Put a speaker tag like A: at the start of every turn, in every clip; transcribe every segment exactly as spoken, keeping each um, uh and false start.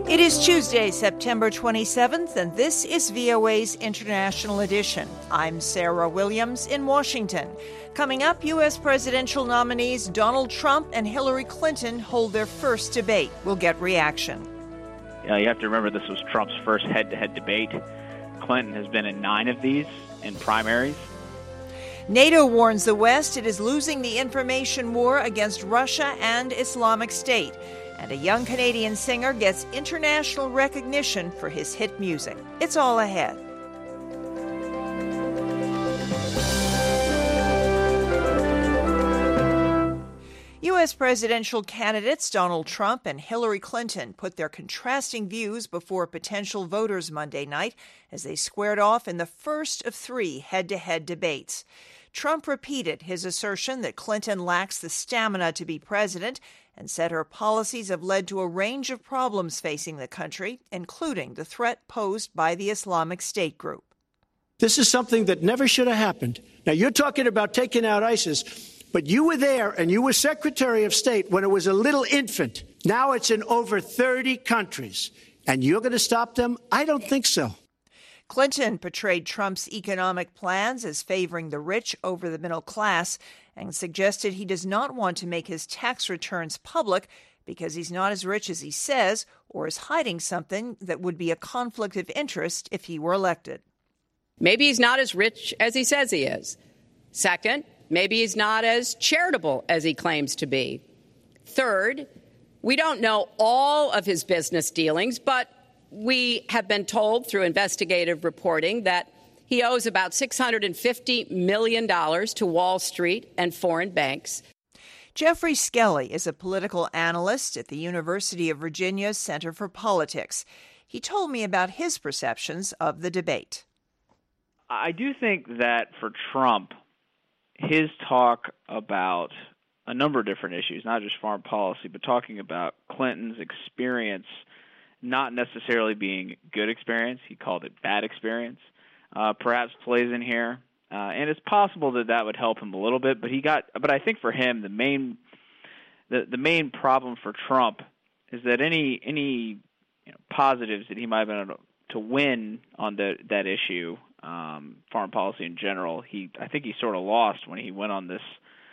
A: It is Tuesday, September twenty-seventh, and this is V O A's International Edition. I'm Sarah Williams in Washington. Coming up, U S presidential nominees Donald Trump and Hillary Clinton hold their first debate. We'll get reaction.
B: Yeah, you have to remember this was Trump's first head-to-head debate. Clinton has been in nine of these in primaries.
A: NATO warns the West it is losing the information war against Russia and Islamic State. And a young Canadian singer gets international recognition for his hit music. It's all ahead. U S presidential candidates Donald Trump and Hillary Clinton put their contrasting views before potential voters Monday night as they squared off in the first of three head-to-head debates. Trump repeated his assertion that Clinton lacks the stamina to be president and said her policies have led to a range of problems facing the country, including the threat posed by the Islamic State group.
C: This is something that never should have happened. Now, you're talking about taking out ISIS, but you were there and you were Secretary of State when it was a little infant. Now it's in over thirty countries. And you're going to stop them? I don't think so.
A: Clinton portrayed Trump's economic plans as favoring the rich over the middle class and suggested he does not want to make his tax returns public because he's not as rich as he says or is hiding something that would be a conflict of interest if he were elected.
D: Maybe he's not as rich as he says he is. Second, maybe he's not as charitable as he claims to be. Third, we don't know all of his business dealings, but we have been told through investigative reporting that he owes about six hundred fifty million dollars to Wall Street and foreign banks.
A: Jeffrey Skelly is a political analyst at the University of Virginia's Center for Politics. He told me about his perceptions of the debate.
B: I do think that for Trump, his talk about a number of different issues, not just foreign policy, but talking about Clinton's experience not necessarily being good experience, he called it bad experience, uh, perhaps plays in here. Uh, and it's possible that that would help him a little bit, but he got. But I think for him, the main the, the main problem for Trump is that any any you know, positives that he might have been able to win on the, that issue, um, foreign policy in general, he I think he sort of lost when he went on this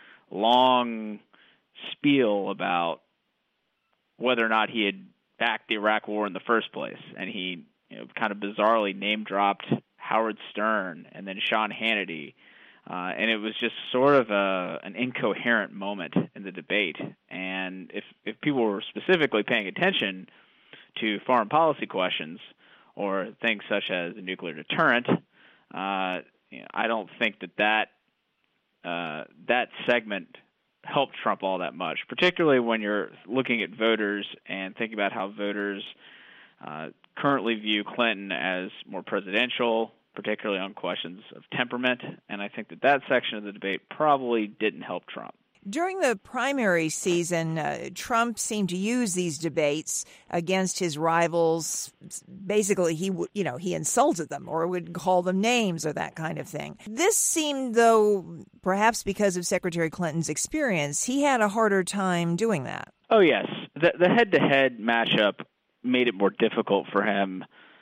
B: long spiel about whether or not he had backed the Iraq War in the first place, and he you know, kind of bizarrely name-dropped Howard Stern and then Sean Hannity, uh, and it was just sort of a, an incoherent moment in the debate. And if if people were specifically paying attention to foreign policy questions or things such as the nuclear deterrent, uh, you know, I don't think that that uh, that segment helped Trump all that much, particularly when you're looking at voters and thinking about how voters uh, currently view Clinton as more presidential, particularly on questions of temperament. And I think that that section of the debate probably didn't help Trump.
A: During the primary season, uh, Trump seemed to use these debates against his rivals. Basically, he w- you know, he insulted them or would call them names or that kind of thing. This seemed, though, perhaps because of Secretary Clinton's experience, he had a harder time doing that.
B: Oh, yes. The, the head-to-head matchup made it more difficult for him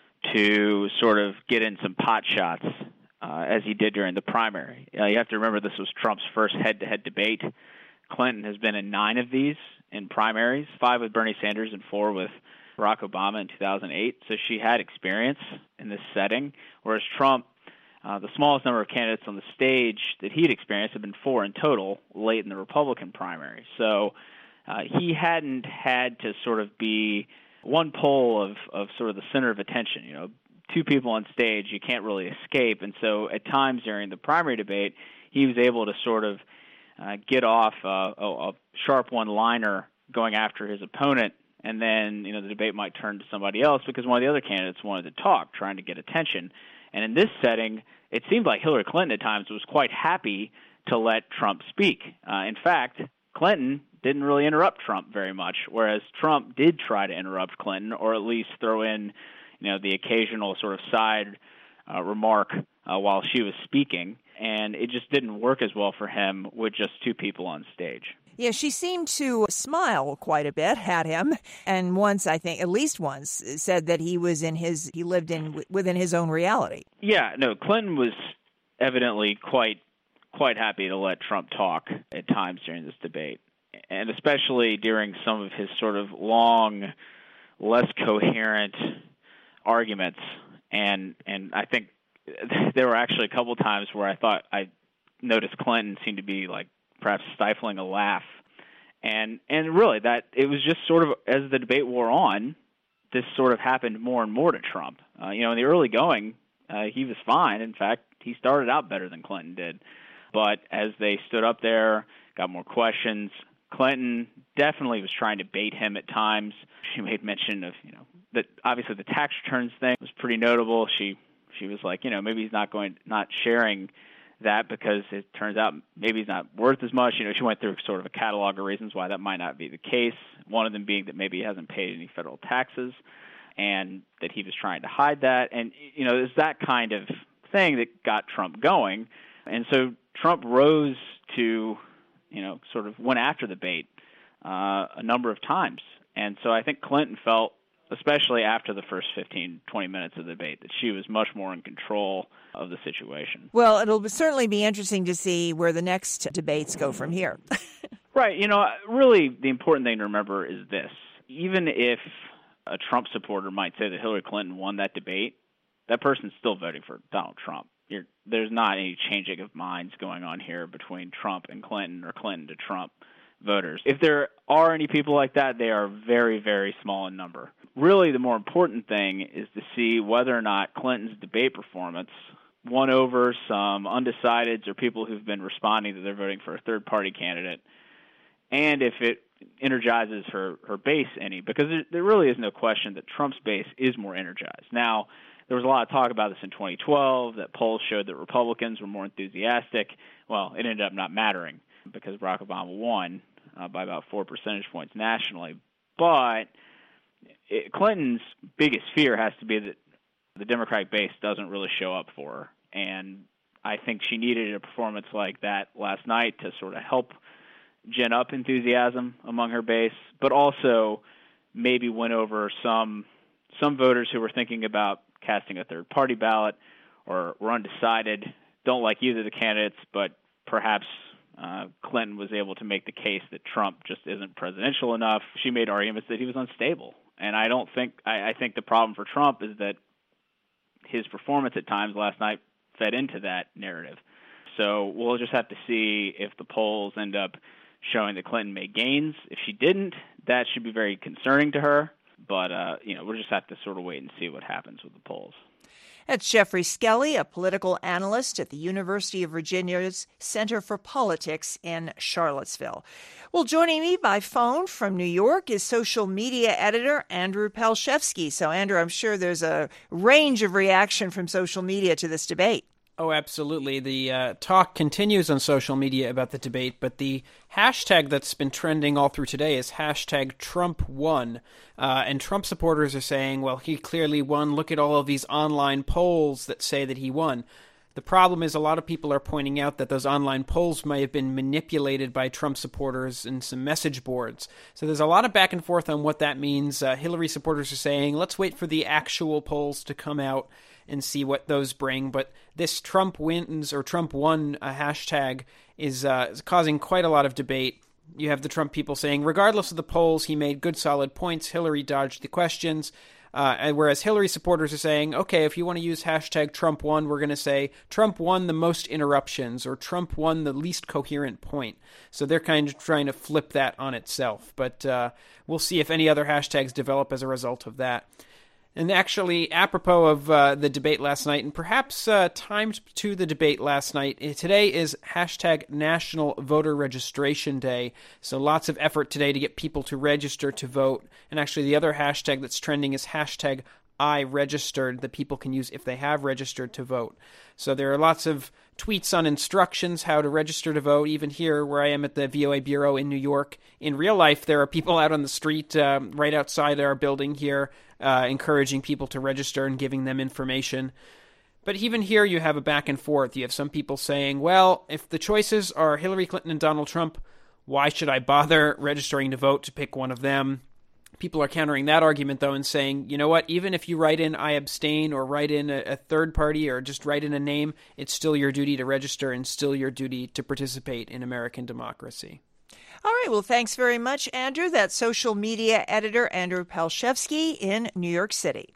B: to sort of get in some pot shots, uh, as he did during the primary. Uh, you have to remember this was Trump's first head-to-head debate. Clinton has been in nine of these in primaries, five with Bernie Sanders and four with Barack Obama in two thousand eight. So she had experience in this setting, whereas Trump, uh, the smallest number of candidates on the stage that he'd experienced had been four in total late in the Republican primary. So uh, he hadn't had to sort of be one pole of, of sort of the center of attention. You know, two people on stage, you can't really escape. And so at times during the primary debate, he was able to sort of Uh, get off uh, a, a sharp one-liner going after his opponent, and then you know the debate might turn to somebody else because one of the other candidates wanted to talk, trying to get attention. And in this setting, it seemed like Hillary Clinton at times was quite happy to let Trump speak. Uh, in fact, Clinton didn't really interrupt Trump very much, whereas Trump did try to interrupt Clinton, or at least throw in you know the occasional sort of side uh, remark uh, while she was speaking. And it just didn't work as well for him with just two people on stage.
A: Yeah, she seemed to smile quite a bit at him, and once, I think, at least once, said that he was in his, he lived in within his own reality.
B: Yeah, no, Clinton was evidently quite quite happy to let Trump talk at times during this debate, and especially during some of his sort of long, less coherent arguments. And and I think there were actually a couple times where I thought I noticed Clinton seemed to be like perhaps stifling a laugh. And and really that it was just sort of as the debate wore on, this sort of happened more and more to Trump. Uh, you know, in the early going, uh, he was fine. In fact, he started out better than Clinton did. But as they stood up there, got more questions, Clinton definitely was trying to bait him at times. She made mention of, you know, that obviously the tax returns thing was pretty notable. She she was like, you know, maybe he's not going not sharing that because it turns out maybe he's not worth as much. You know, she went through sort of a catalog of reasons why that might not be the case. One of them being that maybe he hasn't paid any federal taxes and that he was trying to hide that. And, you know, it's that kind of thing that got Trump going. And so Trump rose to, you know, sort of went after the bait uh, a number of times. And so I think Clinton felt, especially after the first fifteen, twenty minutes of the debate, that she was much more in control of the situation.
A: Well, it'll certainly be interesting to see where the next debates go from here.
B: Right. You know, really the important thing to remember is this. Even if a Trump supporter might say that Hillary Clinton won that debate, that person's still voting for Donald Trump. You're, there's not any changing of minds going on here between Trump and Clinton or Clinton to Trump voters. If there are any people like that, they are very, very small in number. Really, the more important thing is to see whether or not Clinton's debate performance won over some undecideds or people who've been responding that they're voting for a third-party candidate, and if it energizes her, her base any, because there, there really is no question that Trump's base is more energized. Now, there was a lot of talk about this in twenty twelve, that polls showed that Republicans were more enthusiastic. Well, it ended up not mattering because Barack Obama won uh, by about four percentage points nationally. But it, Clinton's biggest fear has to be that the Democratic base doesn't really show up for her. And I think she needed a performance like that last night to sort of help gin up enthusiasm among her base, but also maybe win over some some voters who were thinking about casting a third-party ballot or were undecided, don't like either of the candidates, but perhaps uh, Clinton was able to make the case that Trump just isn't presidential enough. She made arguments that he was unstable. And I don't think I, I think the problem for Trump is that his performance at times last night fed into that narrative. So we'll just have to see if the polls end up showing that Clinton made gains. If she didn't, that should be very concerning to her. But, uh, you know, we'll just have to sort of wait and see what happens with the polls.
A: That's Jeffrey Skelly, a political analyst at the University of Virginia's Center for Politics in Charlottesville. Well, joining me by phone from New York is social media editor Andrew Palshevsky. So, Andrew, I'm sure there's a range of reaction from social media to this debate.
E: Oh, absolutely. The uh, talk continues on social media about the debate, but the hashtag that's been trending all through today is hashtag Trump won. Uh, and Trump supporters are saying, well, he clearly won. Look at all of these online polls that say that he won. The problem is a lot of people are pointing out that those online polls may have been manipulated by Trump supporters in some message boards. So there's a lot of back and forth on what that means. Uh, Hillary supporters are saying, let's wait for the actual polls to come out and see what those bring. But this Trump wins or Trump won uh, hashtag is, uh, is causing quite a lot of debate. You have the Trump people saying, regardless of the polls, he made good solid points. Hillary dodged the questions. Uh, whereas Hillary supporters are saying, okay, if you want to use hashtag Trump won, we're going to say Trump won the most interruptions or Trump won the least coherent point. So they're kind of trying to flip that on itself. But uh, we'll see if any other hashtags develop as a result of that. And actually, apropos of uh, the debate last night, and perhaps uh, timed to the debate last night, today is hashtag National Voter Registration Day. So lots of effort today to get people to register to vote. And actually, the other hashtag that's trending is hashtag I registered that people can use if they have registered to vote. So there are lots of tweets on instructions how to register to vote. Even here, where I am at the V O A Bureau in New York, in real life, there are people out on the street um, right outside our building here uh, encouraging people to register and giving them information. But even here, you have a back and forth. You have some people saying, well, if the choices are Hillary Clinton and Donald Trump, why should I bother registering to vote to pick one of them? People are countering that argument, though, and saying, you know what, even if you write in I abstain or write in a, a third party or just write in a name, it's still your duty to register and still your duty to participate in American democracy.
A: All right. Well, thanks very much, Andrew. That's social media editor Andrew Palshevsky in New York City.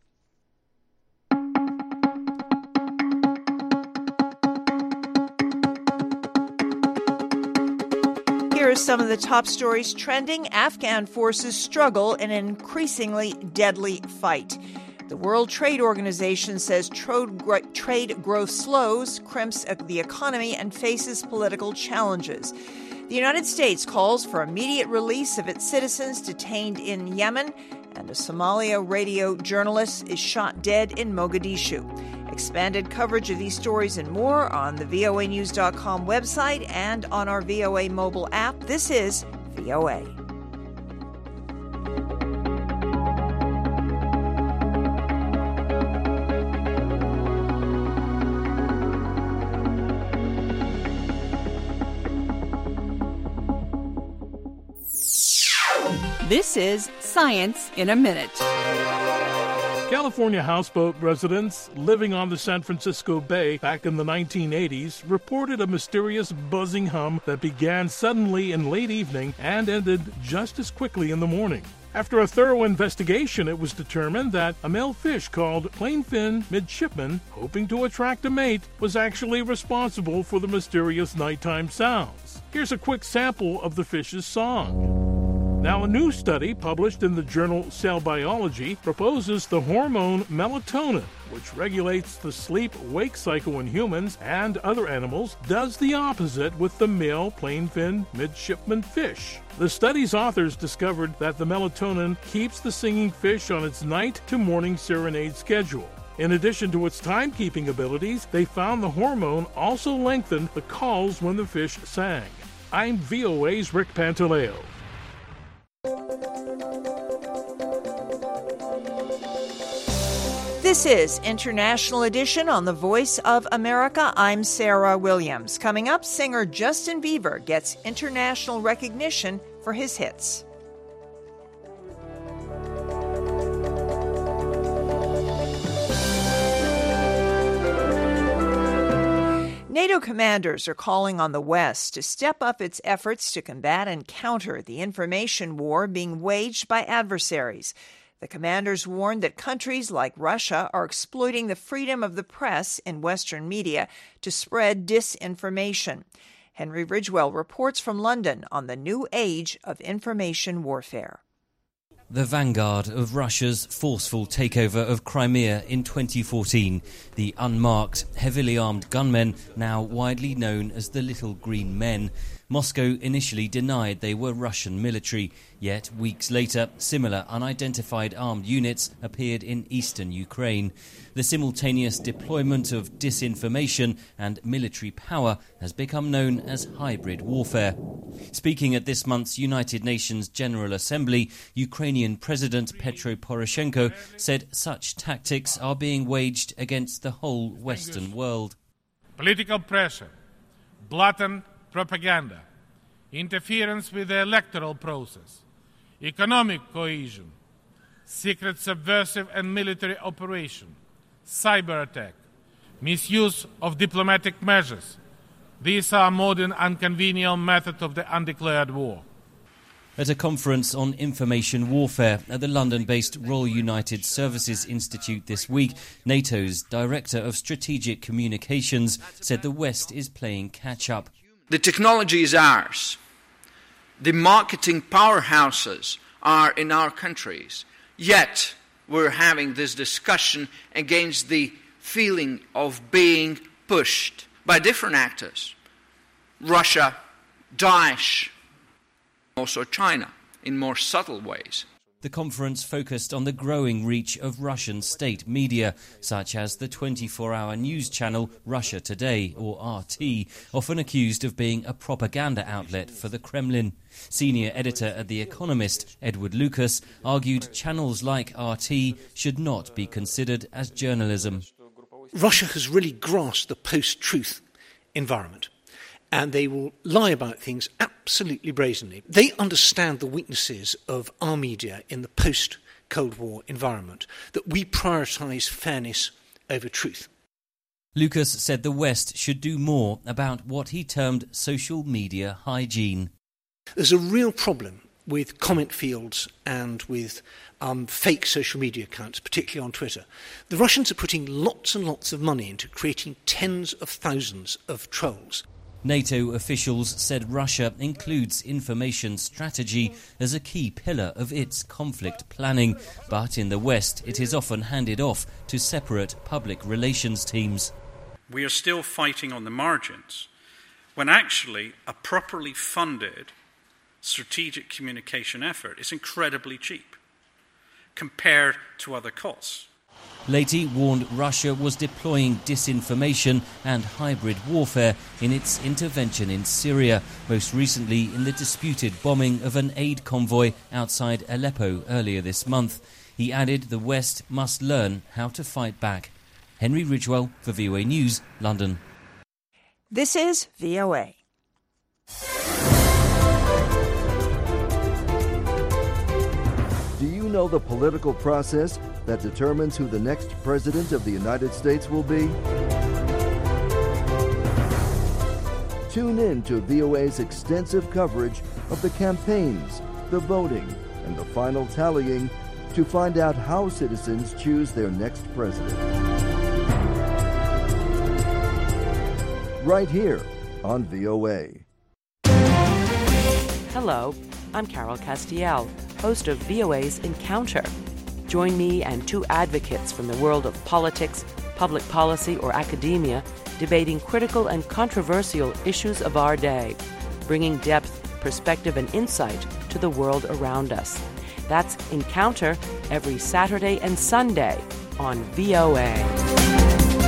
A: Here are some of the top stories trending. Afghan forces struggle in an increasingly deadly fight. The World Trade Organization says trade growth slows, crimps the economy, and faces political challenges. The United States calls for immediate release of its citizens detained in Yemen, and a Somalia radio journalist is shot dead in Mogadishu. Expanded coverage of these stories and more on the V O A news dot com website and on our V O A mobile app. This is V O A.
F: This is Science in a Minute.
G: California houseboat residents living on the San Francisco Bay back in the nineteen eighties reported a mysterious buzzing hum that began suddenly in late evening and ended just as quickly in the morning. After a thorough investigation, it was determined that a male fish called plainfin midshipman, hoping to attract a mate, was actually responsible for the mysterious nighttime sounds. Here's a quick sample of the fish's song. Now, a new study published in the journal Cell Biology proposes the hormone melatonin, which regulates the sleep-wake cycle in humans and other animals, does the opposite with the male plainfin midshipman fish. The study's authors discovered that the melatonin keeps the singing fish on its night-to-morning serenade schedule. In addition to its timekeeping abilities, they found the hormone also lengthened the calls when the fish sang. I'm V O A's Rick Pantaleo.
A: This is International Edition on the Voice of America. I'm Sarah Williams. Coming up, singer Justin Bieber gets international recognition for his hits. NATO commanders are calling on the West to step up its efforts to combat and counter the information war being waged by adversaries. The commanders warned that countries like Russia are exploiting the freedom of the press in Western media to spread disinformation. Henry Ridgewell reports from London on the new age of information warfare.
H: The vanguard of Russia's forceful takeover of Crimea in twenty fourteen, the unmarked, heavily armed gunmen, now widely known as the Little Green Men. Moscow initially denied they were Russian military, yet weeks later, similar unidentified armed units appeared in eastern Ukraine. The simultaneous deployment of disinformation and military power has become known as hybrid warfare. Speaking at this month's United Nations General Assembly, Ukrainian President Petro Poroshenko said such tactics are being waged against the whole Western world.
I: Political pressure, blatant propaganda, interference with the electoral process, economic cohesion, secret subversive and military operation, cyber attack, misuse of diplomatic measures. These are modern and convenient methods of the undeclared war.
H: At a conference on information warfare at the London-based Royal United Services Institute this week, NATO's Director of Strategic Communications said the West is playing catch-up.
J: The technology is ours. The marketing powerhouses are in our countries. Yet, we're having this discussion against the feeling of being pushed by different actors. Russia, Daesh, also China, in more subtle ways.
H: The conference focused on the growing reach of Russian state media, such as the twenty-four hour news channel Russia Today, or R T, often accused of being a propaganda outlet for the Kremlin. Senior editor at The Economist, Edward Lucas, argued channels like R T should not be considered as journalism.
K: Russia has really grasped the post-truth environment, and they will lie about things absolutely brazenly. They understand the weaknesses of our media in the post-Cold War environment, that we prioritise fairness over truth.
H: Lucas said the West should do more about what he termed social media hygiene.
K: There's a real problem with comment fields and with um, fake social media accounts, particularly on Twitter. The Russians are putting lots and lots of money into creating tens of thousands of trolls.
H: NATO officials said Russia includes information strategy as a key pillar of its conflict planning, but in the West it is often handed off to separate public relations teams.
L: We are still fighting on the margins, when actually a properly funded strategic communication effort is incredibly cheap compared to other costs.
H: Leahy warned Russia was deploying disinformation and hybrid warfare in its intervention in Syria, most recently in the disputed bombing of an aid convoy outside Aleppo earlier this month. He added the West must learn how to fight back. Henry Ridgewell for V O A News, London.
A: This is V O A.
M: Do you know the political process that determines who the next president of the United States will be? Tune in to V O A's extensive coverage of the campaigns, the voting, and the final tallying to find out how citizens choose their next president. Right here on V O A.
N: Hello, I'm Carol Castiel, host of V O A's Encounter. Join me and two advocates from the world of politics, public policy, or academia debating critical and controversial issues of our day, bringing depth, perspective, and insight to the world around us. That's Encounter every Saturday and Sunday on V O A.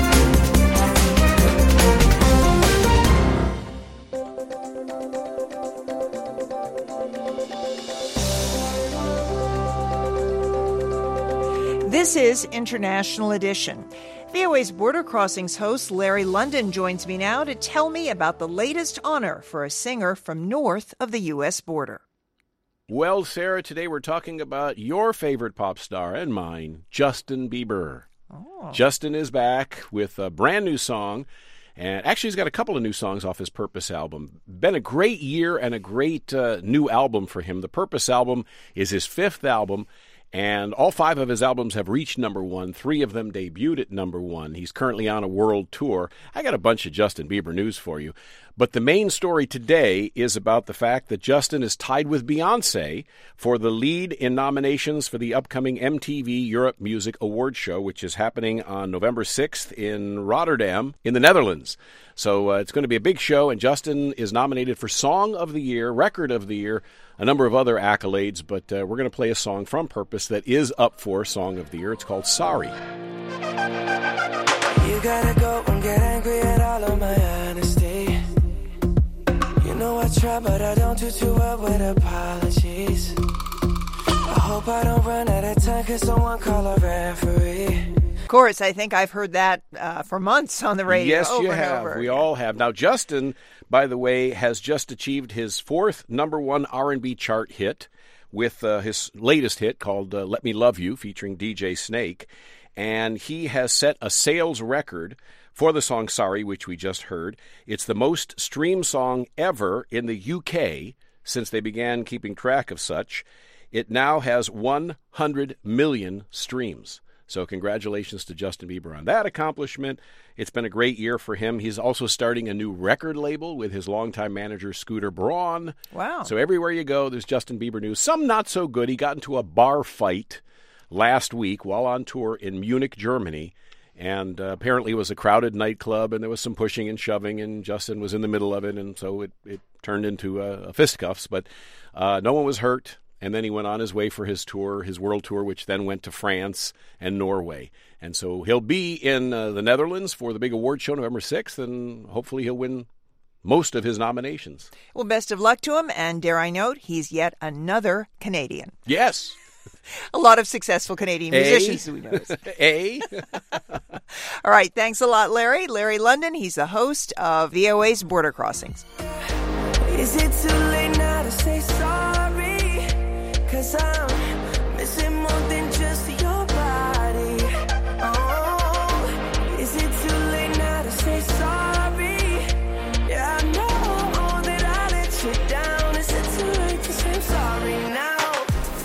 A: This is International Edition. V O A's Border Crossings host Larry London joins me now to tell me about the latest honor for a singer from north of the U S border.
O: Well, Sarah, today we're talking about your favorite pop star and mine, Justin Bieber. Oh. Justin is back with a brand new song, and actually he's got a couple of new songs off his Purpose album. Been a great year and a great uh, new album for him. The Purpose album is his fifth album, and all five of his albums have reached number one. Three of them debuted at number one. He's currently on a world tour. I got a bunch of Justin Bieber news for you. But the main story today is about the fact that Justin is tied with Beyoncé for the lead in nominations for the upcoming M T V Europe Music Awards show, which is happening on November sixth in Rotterdam in the Netherlands. So uh, it's going to be a big show, and Justin is nominated for Song of the Year, Record of the Year, a number of other accolades, but uh, we're going to play a song from Purpose that is up for Song of the Year. It's called Sorry.
P: You gotta go and get angry at all of my honesty. You know I try, but I don't do too well with apologies. I hope I don't run out of time, cause someone call a referee.
A: Of course, I think I've heard that uh, for months on the radio.
O: Yes,
A: over
O: you
A: and
O: have.
A: over.
O: We all have. Now, Justin, by the way, has just achieved his fourth number one R and B chart hit with uh, his latest hit called uh, Let Me Love You, featuring D J Snake. And he has set a sales record for the song Sorry, which we just heard. It's the most streamed song ever in the U K since they began keeping track of such. It now has one hundred million streams. So congratulations to Justin Bieber on that accomplishment. It's been a great year for him. He's also starting a new record label with his longtime manager, Scooter Braun.
A: Wow.
O: So everywhere you go, there's Justin Bieber news. Some not so good. He got into a bar fight last week while on tour in Munich, Germany. And uh, apparently it was a crowded nightclub, and there was some pushing and shoving, and Justin was in the middle of it, and so it, it turned into uh, fisticuffs. But uh, no one was hurt. And then he went on his way for his tour, his world tour, which then went to France and Norway. And so he'll be in uh, the Netherlands for the big award show November sixth, and hopefully he'll win most of his nominations.
A: Well, best of luck to him, and dare I note, he's yet another Canadian.
O: Yes.
A: A lot of successful Canadian
O: A?
A: musicians, we know.
O: A?
A: All right, thanks a lot, Larry. Larry London, he's the host of V O A's Border Crossings.
P: Is it too late to say sorry, 'cause I'm missing more than just your body. Oh, is it too late now to say sorry? Yeah, I know that I let you down. Is it too late to say sorry now?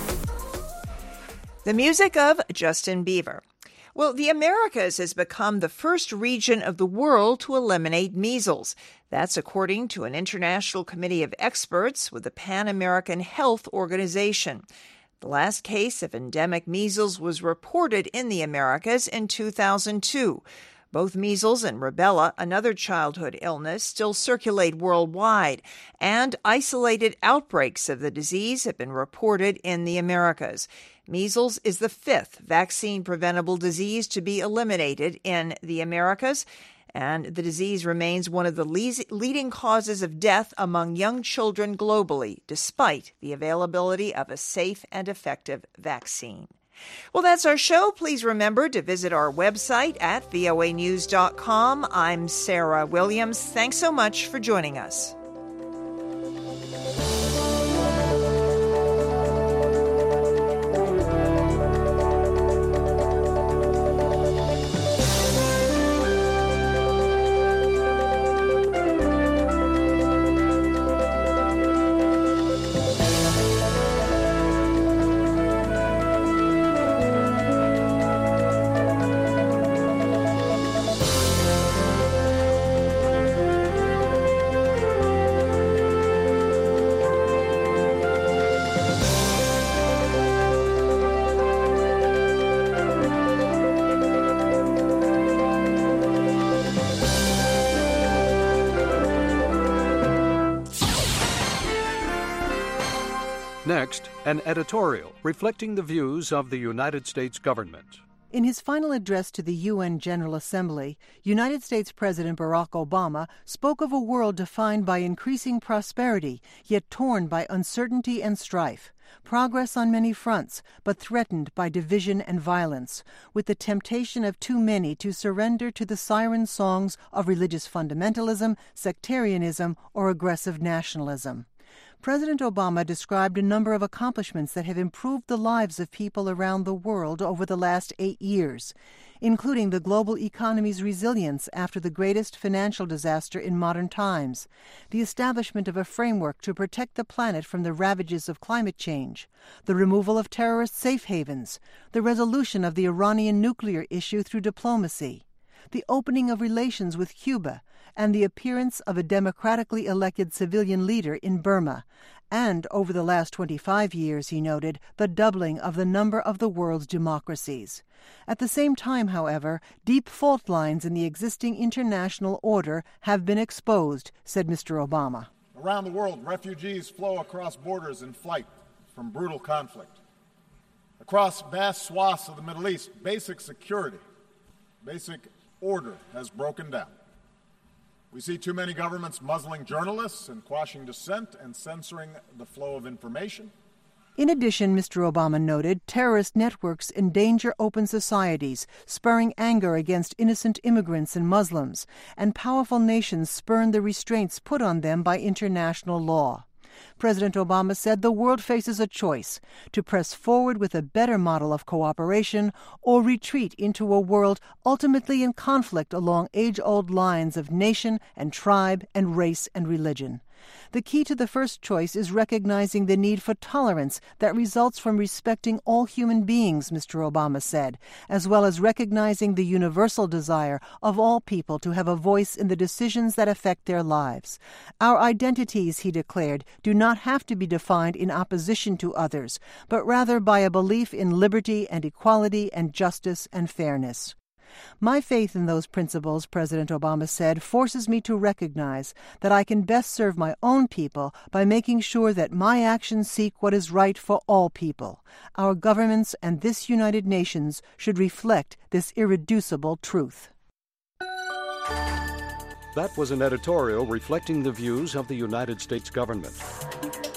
A: The music of Justin Bieber. Well, the Americas has become the first region of the world to eliminate measles. That's according to an international committee of experts with the Pan American Health Organization. The last case of endemic measles was reported in the Americas in two thousand two. Both measles and rubella, another childhood illness, still circulate worldwide, and isolated outbreaks of the disease have been reported in the Americas. Measles is the fifth vaccine-preventable disease to be eliminated in the Americas, and the disease remains one of the leading causes of death among young children globally, despite the availability of a safe and effective vaccine. Well, that's our show. Please remember to visit our website at V O A news dot com. I'm Sarah Williams. Thanks so much for joining us.
Q: Next, an editorial reflecting the views of the United States government.
R: In his final address to the U N General Assembly, United States President Barack Obama spoke of a world defined by increasing prosperity, yet torn by uncertainty and strife, progress on many fronts, but threatened by division and violence, with the temptation of too many to surrender to the siren songs of religious fundamentalism, sectarianism, or aggressive nationalism. President Obama described a number of accomplishments that have improved the lives of people around the world over the last eight years, including the global economy's resilience after the greatest financial disaster in modern times, the establishment of a framework to protect the planet from the ravages of climate change, the removal of terrorist safe havens, the resolution of the Iranian nuclear issue through diplomacy, the opening of relations with Cuba, and the appearance of a democratically elected civilian leader in Burma, and over the last twenty-five years, he noted, the doubling of the number of the world's democracies. At the same time, however, deep fault lines in the existing international order have been exposed, said Mister Obama.
S: Around the world, refugees flow across borders in flight from brutal conflict. Across vast swaths of the Middle East, basic security, basic order has broken down. We see too many governments muzzling journalists and quashing dissent and censoring the flow of information.
R: In addition, Mister Obama noted, terrorist networks endanger open societies, spurring anger against innocent immigrants and Muslims, and powerful nations spurn the restraints put on them by international law. President Obama said the world faces a choice: to press forward with a better model of cooperation or retreat into a world ultimately in conflict along age-old lines of nation and tribe and race and religion. The key to the first choice is recognizing the need for tolerance that results from respecting all human beings, Mister Obama said, as well as recognizing the universal desire of all people to have a voice in the decisions that affect their lives. Our identities, he declared, do not have to be defined in opposition to others, but rather by a belief in liberty and equality and justice and fairness. My faith in those principles, President Obama said, forces me to recognize that I can best serve my own people by making sure that my actions seek what is right for all people. Our governments and this United Nations should reflect this irreducible truth.
Q: That was an editorial reflecting the views of the United States government.